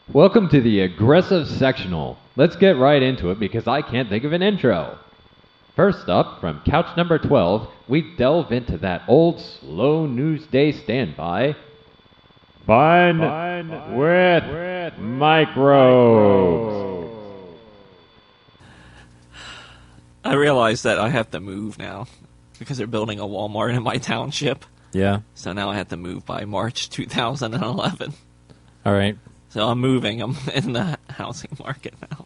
Welcome to the Aggressive Sectional. Let's get right into it because I can't think of an intro. First up, from couch number 12, we delve into that old slow news day standby. Fun with microbes. I realize that I have to move now because they're building a Walmart in my township. Yeah. So now I have to move by March 2011. All right. So I'm moving. I'm in the housing market now.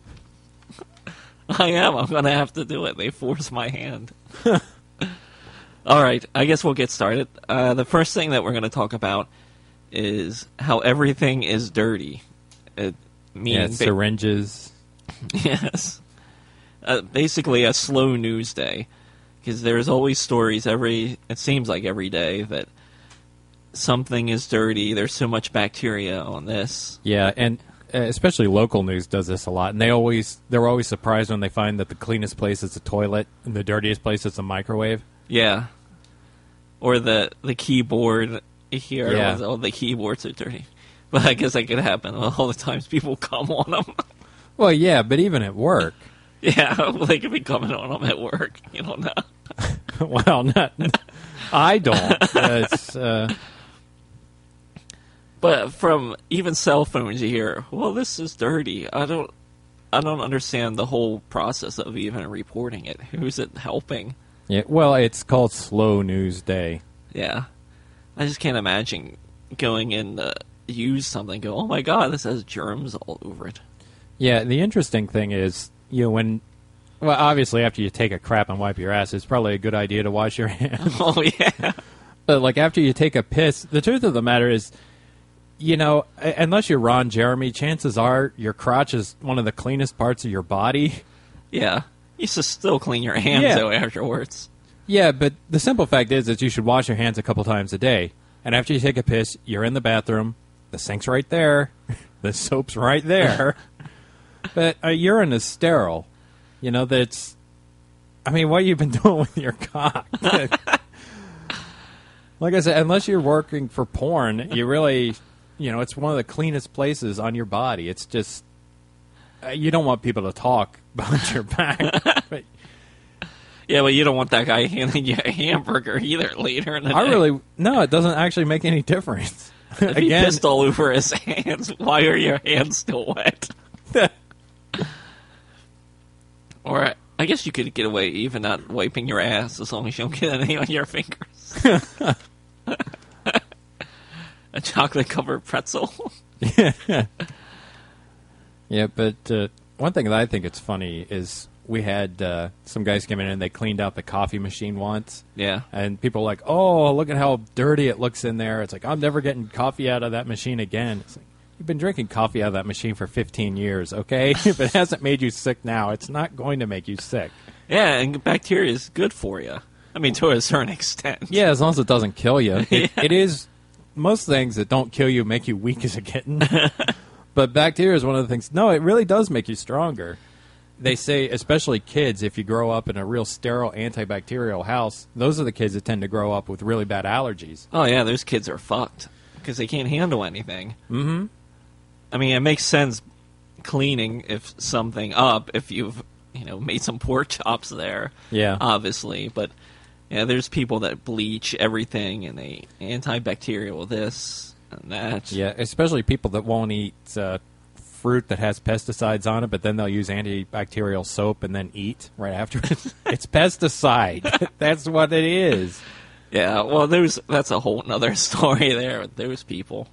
I am. I'm going to have to do it. They force my hand. All right. I guess we'll get started. The first thing that we're going to talk about is how everything is dirty. Syringes. Yes. Basically a slow news day. Because there's always stories it seems like every day that something is dirty. There's so much bacteria on this. Yeah, and especially local news does this a lot. And they're always surprised when they find that the cleanest place is a toilet and the dirtiest place is a microwave. Yeah. Or the keyboard here. Yeah. Oh, the keyboards are dirty. But I guess that could happen all the times people come on them. Well, yeah, but even at work. Yeah, they could be coming on them at work. You don't know. Well, I don't. But from even cell phones, you hear, "Well, this is dirty." I don't understand the whole process of even reporting it. Who's it helping? Yeah. Well, it's called Slow News Day. Yeah, I just can't imagine going in to use something. Go, "Oh my God, this has germs all over it." Yeah. The interesting thing is, obviously after you take a crap and wipe your ass, it's probably a good idea to wash your hands. Oh yeah. But like after you take a piss, the truth of the matter is, unless you're Ron Jeremy, chances are your crotch is one of the cleanest parts of your body. Yeah. You should still clean your hands, though, afterwards. Yeah, but the simple fact is that you should wash your hands a couple times a day. And after you take a piss, you're in the bathroom. The sink's right there. The soap's right there. But urine is sterile. What have you been doing with your cock? Like I said, unless you're working for porn, you really... it's one of the cleanest places on your body. It's just, you don't want people to talk behind your back. But, yeah, but you don't want that guy handing you a hamburger either later in the day. No, it doesn't actually make any difference. If he pissed all over his hands, why are your hands still wet? Or I guess you could get away even not wiping your ass as long as you don't get any on your fingers. A chocolate-covered pretzel. Yeah, but one thing that I think it's funny is we had some guys come in and they cleaned out the coffee machine once. Yeah. And people were like, oh, look at how dirty it looks in there. It's like, I'm never getting coffee out of that machine again. It's like, you've been drinking coffee out of that machine for 15 years, okay? If it hasn't made you sick now, it's not going to make you sick. Yeah, and bacteria is good for you. I mean, to a certain extent. Yeah, as long as it doesn't kill you. It is... Most things that don't kill you make you weak as a kitten. But bacteria is one of the things. No, it really does make you stronger. They say, especially kids, if you grow up in a real sterile antibacterial house, those are the kids that tend to grow up with really bad allergies. Oh, yeah, those kids are fucked because they can't handle anything. Mm-hmm. I mean, it makes sense cleaning if you've made some pork chops there. Yeah. Obviously, but... Yeah, there's people that bleach everything and they antibacterial this and that. Yeah, especially people that won't eat fruit that has pesticides on it, but then they'll use antibacterial soap and then eat right afterwards. It's pesticide. That's what it is. Yeah, well, that's a whole other story there with those people.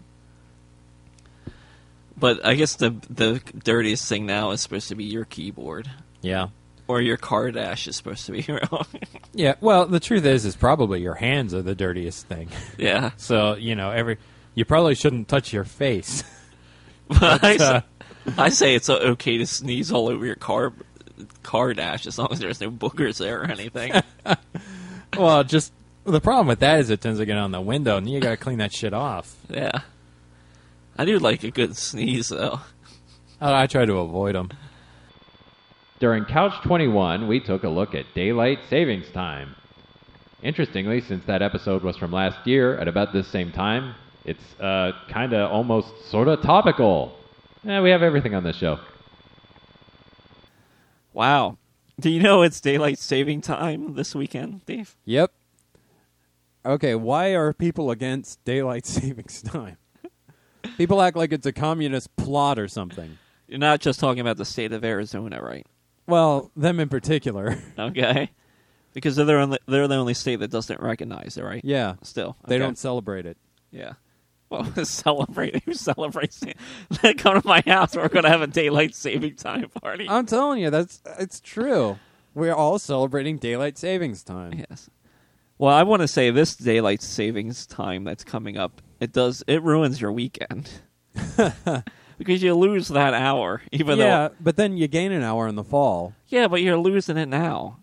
But I guess the dirtiest thing now is supposed to be your keyboard. Yeah. Or your car dash is supposed to be wrong. Yeah, well, the truth is probably your hands are the dirtiest thing. Yeah. So, you probably shouldn't touch your face. But I say it's okay to sneeze all over your car dash as long as there's no boogers there or anything. Well, just the problem with that is it tends to get on the window, and you got to clean that shit off. Yeah. I do like a good sneeze, though. I try to avoid them. During Couch 21, we took a look at daylight savings time. Interestingly, since that episode was from last year at about this same time, it's kind of almost sort of topical. We have everything on this show. Wow. Do you know it's daylight saving time this weekend, Dave? Yep. Okay, why are people against daylight savings time? People act like it's a communist plot or something. You're not just talking about the state of Arizona, right? Well, them in particular. Okay. Because they're the only state that doesn't recognize it, right? Yeah. Still. They Okay. don't celebrate it. Yeah. Well, celebrate. Who celebrates it? Come to my house. We're going to have a daylight saving time party. I'm telling you, it's true. We're all celebrating daylight savings time. Yes. Well, I want to say this daylight savings time that's coming up, it ruins your weekend. Because you lose that hour, even Yeah, though... but then you gain an hour in the fall. Yeah, but you're losing it now.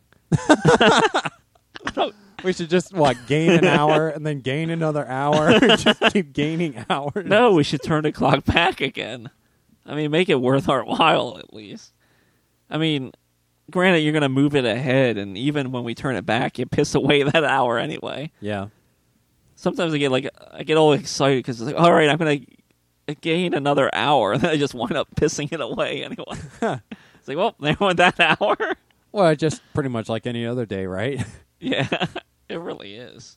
We should just, gain an hour and then gain another hour? Just keep gaining hours? No, we should turn the clock back again. I mean, make it worth our while, at least. I mean, granted, you're going to move it ahead, and even when we turn it back, you piss away that hour anyway. Yeah. Sometimes I get all excited because it's like, all right, I'm going to gain another hour, and then I just wind up pissing it away anyway. It's like, well, there went that hour. Well, just pretty much like any other day, right? Yeah, it really is.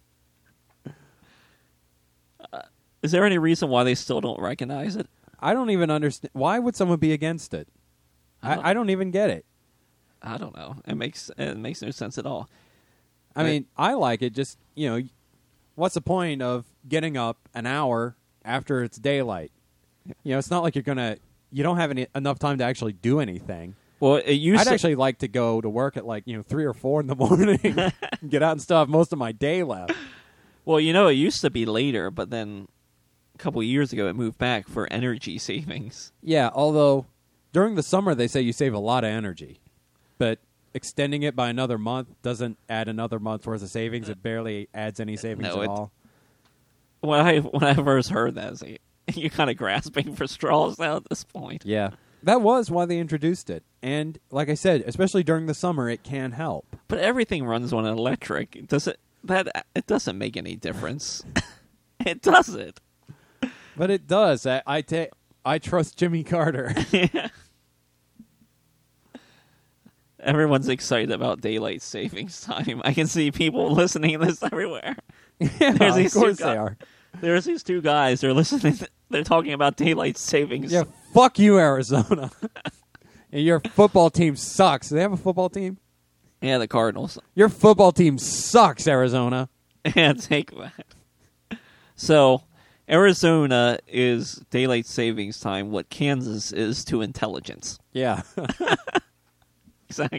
Is there any reason why they still don't recognize it? I don't even understand. Why would someone be against it? I don't even get it. I don't know. It makes no sense at all. I mean, I like it. Just, what's the point of getting up an hour after it's daylight? It's not like you don't have enough time to actually do anything. Well, I'd actually like to go to work at 3 or 4 in the morning, get out and still have most of my day left. Well, it used to be later, but then a couple of years ago it moved back for energy savings. Yeah, although during the summer they say you save a lot of energy, but extending it by another month doesn't add another month's worth of savings. It barely adds any savings at all. When I first heard that, you're kind of grasping for straws now at this point. Yeah. That was why they introduced it. And like I said, especially during the summer, it can help. But everything runs on electric. It doesn't make any difference. It doesn't. But it does. I trust Jimmy Carter. Yeah. Everyone's excited about daylight savings time. I can see people listening to this everywhere. Yeah, of course they are. There's these two guys. They're listening. They're talking about daylight savings. Yeah, fuck you, Arizona. And your football team sucks. Do they have a football team? Yeah, the Cardinals. Your football team sucks, Arizona. Yeah, take that. So, Arizona is daylight savings time what Kansas is to intelligence. Yeah. Exactly.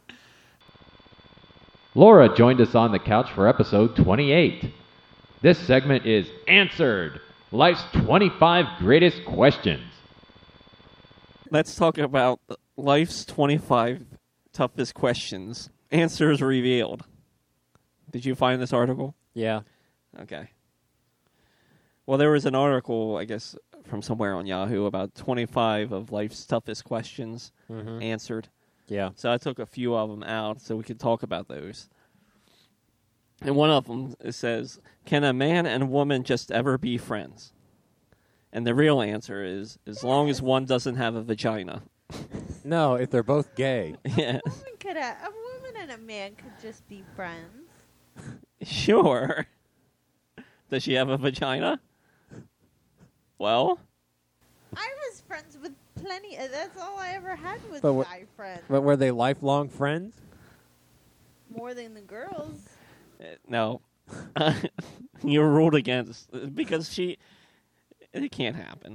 Laura joined us on the couch for episode 28. This segment is Answered, Life's 25 Greatest Questions. Let's talk about life's 25 toughest questions. Answers revealed. Did you find this article? Yeah. Okay. Well, there was an article, I guess, from somewhere on Yahoo about 25 of life's toughest questions answered. Yeah. So I took a few of them out so we could talk about those. And one of them it says, can a man and woman just ever be friends? And the real answer is, as long as one doesn't have a vagina. No, if they're both gay. Yeah. A woman and a man could just be friends. Sure. Does she have a vagina? Well? I was friends with plenty. That's all I ever had was But guy friends. But were they lifelong friends? More than the girls. No. You're ruled against because it can't happen.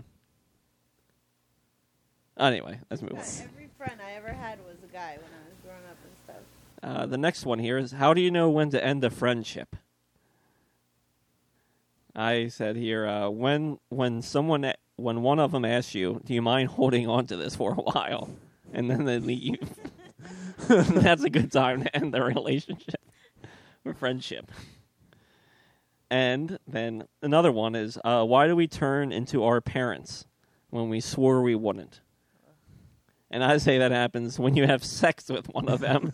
Anyway, let's move on. Every friend I ever had was a guy when I was growing up and stuff. The next one here is, how do you know when to end a friendship? I said here, when one of them asks you, do you mind holding on to this for a while? And then they leave. That's a good time to end the relationship or friendship. And then another one is, why do we turn into our parents when we swore we wouldn't? And I say that happens when you have sex with one of them.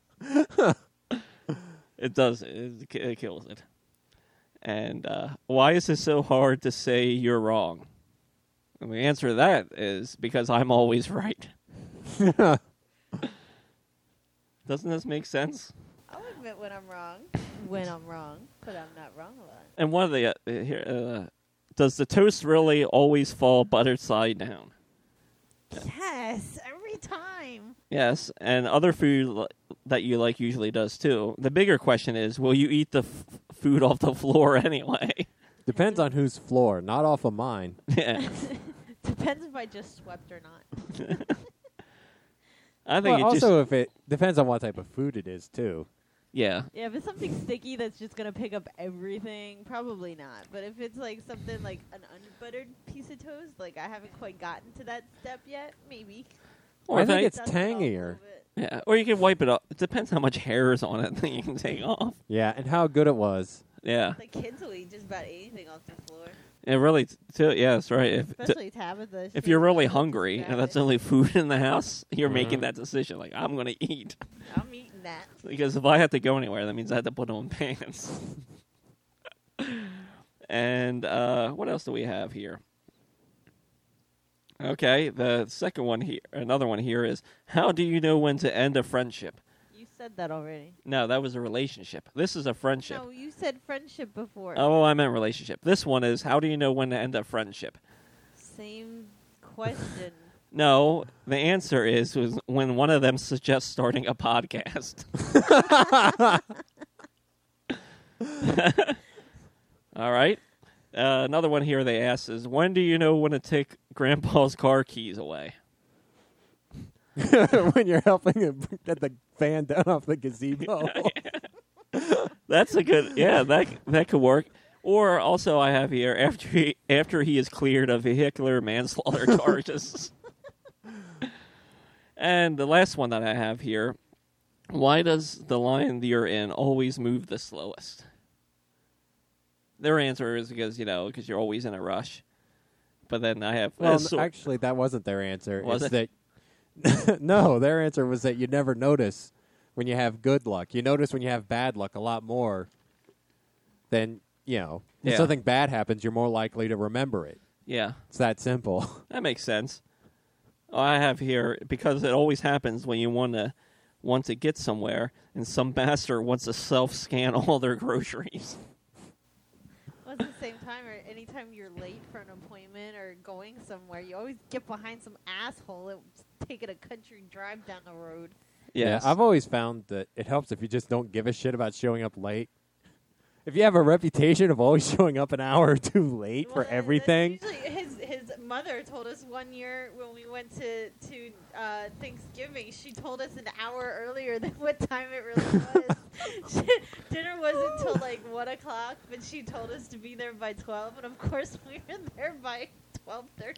It does. It kills it. And why is it so hard to say you're wrong? And the answer to that is because I'm always right. Doesn't this make sense? I'll admit when I'm wrong. But I'm not wrong a lot. And one of the here, does the toast really always fall buttered side down? Yes, every time. Yes, and other food that you like usually does too. The bigger question is, will you eat the food off the floor anyway? Depends on whose floor, not off of mine. Yeah. Depends if I just swept or not. I think Well, it just... also, if it depends on what type of food it is, too. Yeah. Yeah, if it's something sticky that's just going to pick up everything, probably not. But if it's like something like an unbuttered piece of toast, like I haven't quite gotten to that step yet, maybe. Or I if think it's Dust it off a tangier. little bit. Yeah, or you can wipe it off. It depends how much hair is on it that you can take off. Yeah, and how good it was. Yeah. The kids will eat just about anything off the floor. It really, yeah, that's right. Especially Tabitha. If she you're really loves hungry to and that's grab the only food in the house, you're Mhm. making that decision. Like, I'm going to eat. it. I'm eating that. Because if I have to go anywhere, that means I have to put on pants. And what else do we have here? Okay, the second one here, another one here is, how do you know when to end a friendship? You said that already. No, that was a relationship. This is a friendship. No, you said friendship before. Oh, I meant relationship. This one is, how do you know when to end a friendship? Same question. No, the answer was when one of them suggests starting a podcast. All right. Another one here they ask is, when do you know when to take Grandpa's car keys away? When you're helping him get the fan down off the gazebo. That's a good, yeah, that could work. Or also I have here, after he is cleared of vehicular manslaughter charges. And the last one that I have here, why does the line that you're in always move the slowest? Their answer is because you're always in a rush. But then I have... Well, actually, that wasn't their answer. Was it's it? that no, their answer was that you never notice when you have good luck. You notice when you have bad luck a lot more than, if Yeah. something bad happens, you're more likely to remember it. Yeah, It's that simple. that makes sense. I have here, because it always happens when you want to get somewhere, and some bastard wants to self-scan all their groceries. Well, at the same time, or anytime you're late for an appointment or going somewhere, you always get behind some asshole that's taking a country drive down the road. Yes. Yeah, I've always found that it helps if you just don't give a shit about showing up late. If you have a reputation of always showing up an hour or two late for Well, everything. that's usually his mother told us one year when we went to Thanksgiving, she told us an hour earlier than what time it really was. Dinner wasn't until like 1 o'clock, but she told us to be there by 12, and of course we were there by 12:30.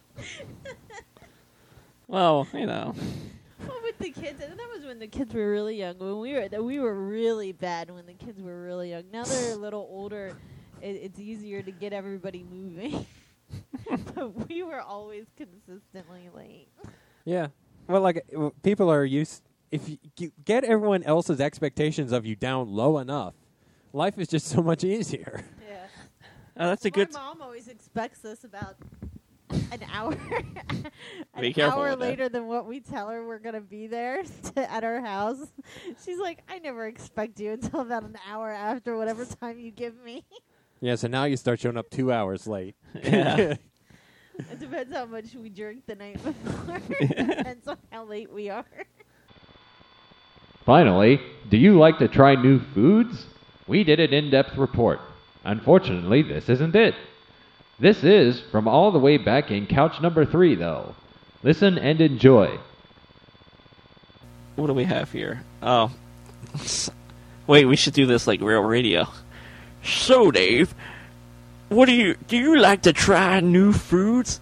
Well, Well, with the kids, and that was when the kids were really young. When we were really bad when the kids were really young. Now they're a little older. It's easier to get everybody moving. But we were always consistently late. Yeah. Well, people are used. If you get everyone else's expectations of you down low enough, life is just so much easier. Yeah. that's a good... My mom always expects us about an hour, Be careful hour with that. later than what we tell her we're gonna be there at our house. She's like, I never expect you until about an hour after whatever time you give me. Yeah, so now you start showing up 2 hours late. Yeah. It depends how much we drink the night before. Depends on how late we are. Finally, do you like to try new foods? We did an in-depth report. Unfortunately, this isn't it. This is from all the way back in couch number 3, though. Listen and enjoy. What do we have here? Oh. Wait, we should do this like real radio. So, Dave, do you like to try new foods?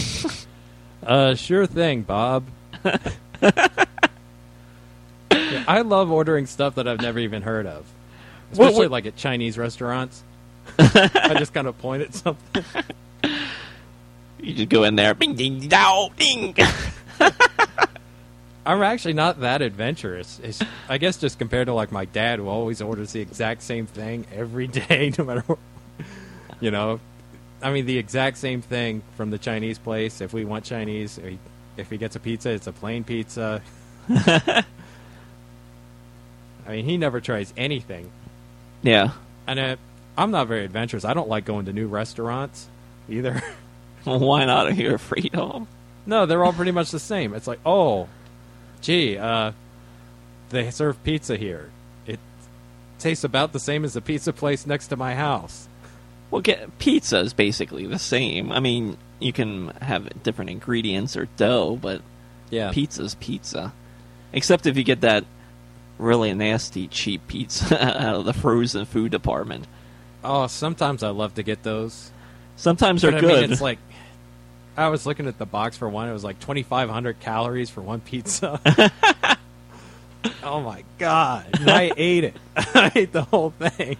Sure thing, Bob. Yeah, I love ordering stuff that I've never even heard of, especially like at Chinese restaurants. I just kind of point at something. You just go in there, bing, ding, dow, ding. I'm actually not that adventurous. I guess just compared to like my dad, who always orders the exact same thing every day, no matter what. I mean, the exact same thing from the Chinese place. If we want Chinese, if he gets a pizza, it's a plain pizza. I mean, he never tries anything. Yeah. And I'm not very adventurous. I don't like going to new restaurants either. Well, why not? Are you afraid of them? No, they're all pretty much the same. It's like, oh, gee, they serve pizza here. It tastes about the same as the pizza place next to my house. Well, pizza is basically the same. I mean, you can have different ingredients or dough, but Yeah. pizza's pizza. Except if you get that really nasty, cheap pizza out of the frozen food department. Oh, sometimes I love to get those. Sometimes they're But good. I mean, it's like, I was looking at the box for one. It was like 2,500 calories for one pizza. Oh, my God. And I ate it. I ate the whole thing.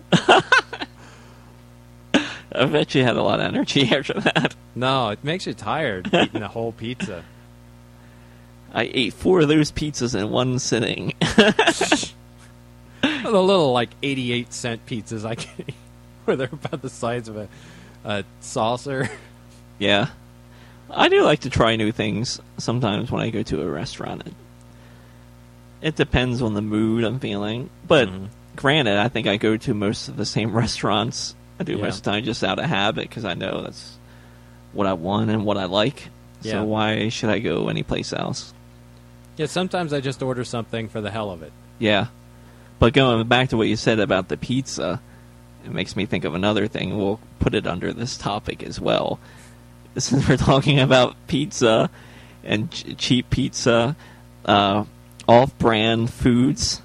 I bet you had a lot of energy after that. No, it makes you tired eating a whole pizza. I ate 4 of those pizzas in one sitting. The little, like, 88-cent pizzas I can eat, where they're about the size of a saucer. Yeah. I do like to try new things sometimes when I go to a restaurant. It depends on the mood I'm feeling. But granted, I think I go to most of the same restaurants. I do most of the time just out of habit because I know that's what I want and what I like. Yeah. So why should I go anyplace else? Yeah, sometimes I just order something for the hell of it. Yeah. But going back to what you said about the pizza, it makes me think of another thing. We'll put it under this topic as well. Since we're talking about pizza and cheap pizza, off-brand foods.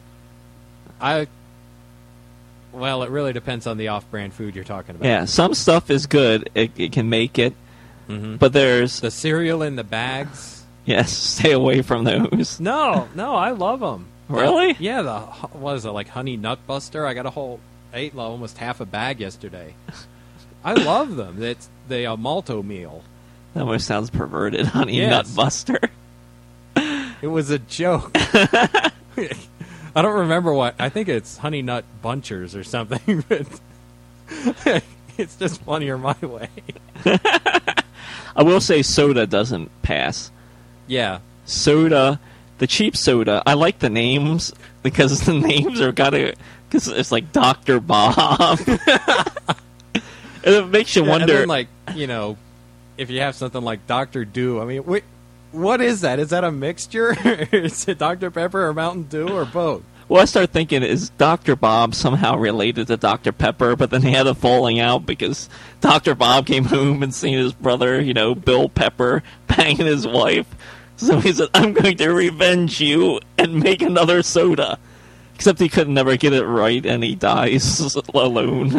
Well, it really depends on the off-brand food you're talking about. Yeah, some stuff is good. It can make it. Mm-hmm. But there's... The cereal in the bags. Yes, stay away from those. No, I love them. Really? Yeah, what is it, like Honey Nut Buster? I ate almost half a bag yesterday. I love them. It's the Malto meal. That almost sounds perverted, Honey Yes. Nut Buster. It was a joke. I don't remember what. I think it's Honey Nut Bunchers or something. But it's just funnier my way. I will say soda doesn't pass. Yeah. Soda, the cheap soda, I like the names because the names are because it's like Dr. Bob. And it makes you wonder. And then, if you have something like Dr. Dew, I mean, wait, what is that? Is that a mixture? Is it Dr. Pepper or Mountain Dew or both? Well, I started thinking, is Dr. Bob somehow related to Dr. Pepper? But then he had a falling out because Dr. Bob came home and seen his brother, Bill Pepper, banging his wife. So he said, I'm going to revenge you and make another soda. Except he could never get it right, and he dies alone.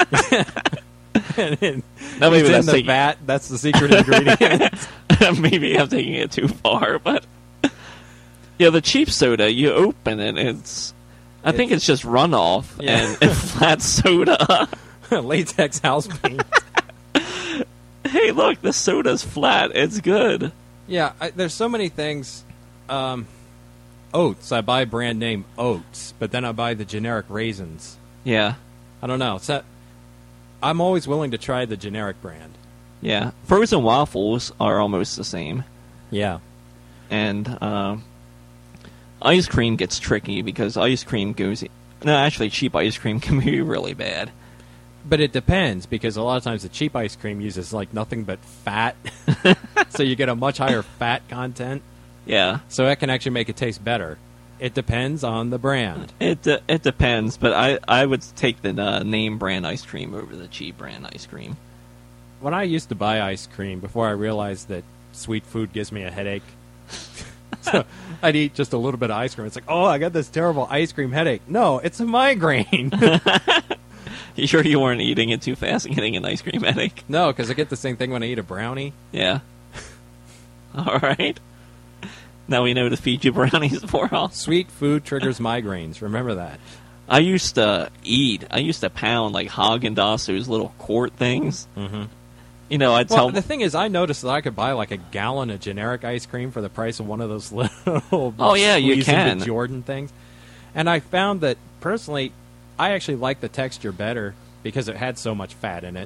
Now maybe It's in the vat. That's the secret ingredient. Maybe I'm taking it too far, but yeah, the cheap soda, you open it, I think it's just runoff and flat soda. Latex house paint. Hey, look, the soda's flat. It's good. Yeah, there's so many things. Oats. I buy brand name Oats, but then I buy the generic raisins. Yeah. I don't know. I'm always willing to try the generic brand. Yeah. Frozen waffles are almost the same. Yeah. And ice cream gets tricky because ice cream goes... No, actually, cheap ice cream can be really bad. But it depends, because a lot of times the cheap ice cream uses nothing but fat. So you get a much higher fat content. Yeah. So that can actually make it taste better. It depends on the brand. It depends, but I would take the name brand ice cream over the cheap brand ice cream. When I used to buy ice cream, before I realized that sweet food gives me a headache, so I'd eat just a little bit of ice cream. It's like, oh, I got this terrible ice cream headache. No, it's a migraine. You sure you weren't eating it too fast and getting an ice cream headache? No, because I get the same thing when I eat a brownie. Yeah. All right. Now we know to feed you brownies for all. Sweet food triggers migraines. Remember that. I used to pound Haagen-Dazs, those little quart things. Mm-hmm. I'd tell... the thing is, I noticed that I could buy a gallon of generic ice cream for the price of one of those little Oh, yeah, you squeeze into can. Jordan things. And I found that, personally, I actually like the texture better because it had so much fat in it.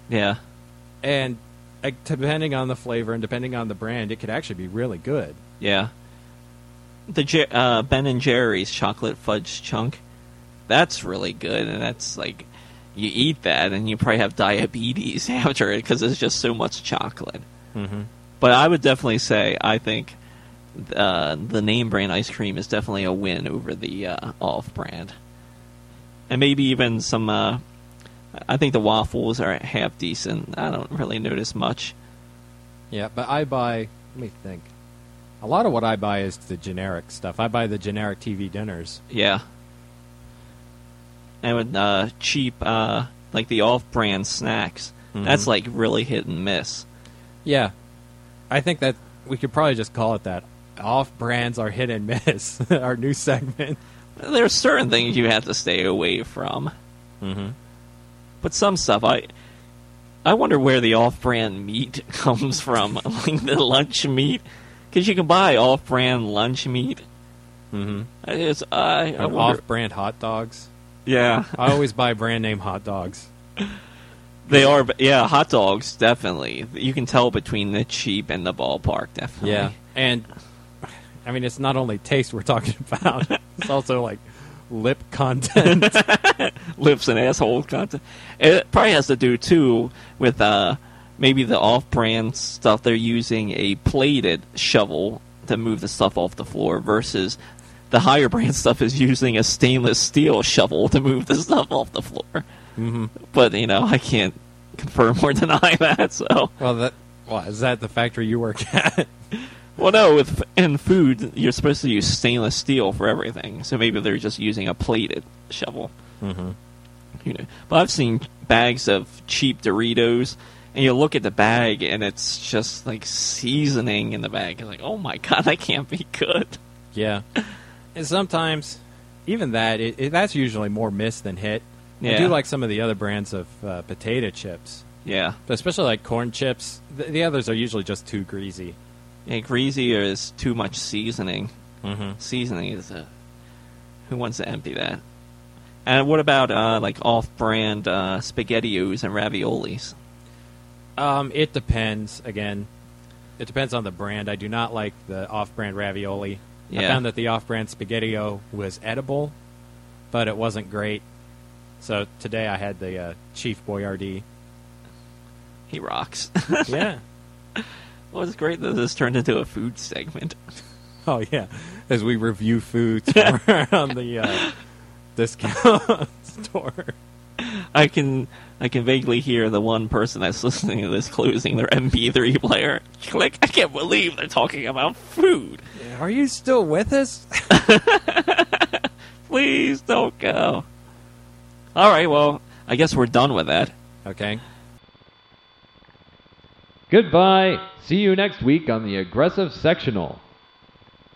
Yeah. And depending on the flavor and depending on the brand, it could actually be really good. Yeah. The Ben and Jerry's chocolate fudge chunk, that's really good, and that's like, you eat that and you probably have diabetes after it because it's just so much chocolate. Mm-hmm. But I would definitely say I think the name brand ice cream is definitely a win over the off-brand. And maybe even some, I think the waffles are half decent. I don't really notice much. Yeah, but I buy, let me think. A lot of what I buy is the generic stuff. I buy the generic TV dinners. Yeah. And with cheap, like the off-brand snacks, that's like really hit and miss. Yeah. I think that we could probably just call it that. Off-brands are hit and miss. Our new segment. There's certain things you have to stay away from. Mm-hmm. But some stuff, I wonder where the off-brand meat comes from, like the lunch meat. Because you can buy off-brand lunch meat. Mm-hmm. I wonder. Off-brand hot dogs. Yeah. I always buy brand name hot dogs. They are, yeah, hot dogs, definitely. You can tell between the cheap and the ballpark, definitely. Yeah. And, I mean, it's not only taste we're talking about. It's also, like, lip content. Lips and asshole content. It probably has to do, too, with maybe the off-brand stuff. They're using a plated shovel to move the stuff off the floor versus the higher brand stuff is using a stainless steel shovel to move the stuff off the floor. Mm-hmm. But, I can't confirm or deny that, so. Well, is that the factory you work at? Well, no, in food, you're supposed to use stainless steel for everything, so maybe they're just using a plated shovel. Mm-hmm. But I've seen bags of cheap Doritos, and you look at the bag, and it's just like seasoning in the bag. It's like, oh my god, that can't be good. Yeah. And sometimes, even that, that's usually more miss than hit. Yeah. I do like some of the other brands of potato chips. Yeah. But especially like corn chips. The others are usually just too greasy. Yeah, greasy or is too much seasoning. Mm-hmm. Seasoning is who wants to empty that? And what about like off-brand SpaghettiOs and raviolis? It depends. Again, it depends on the brand. I do not like the off-brand ravioli. I Yeah. found that the off-brand SpaghettiO was edible, but it wasn't great. So today I had the Chief Boyardee. He rocks. Yeah. Well, it's great that this turned into a food segment. Oh, yeah. As we review foods on the discount store. I can vaguely hear the one person that's listening to this closing their MP3 player. Click, I can't believe they're talking about food. Are you still with us? Please don't go. All right, well, I guess we're done with that. Okay. Goodbye. See you next week on the Aggressive Sectional.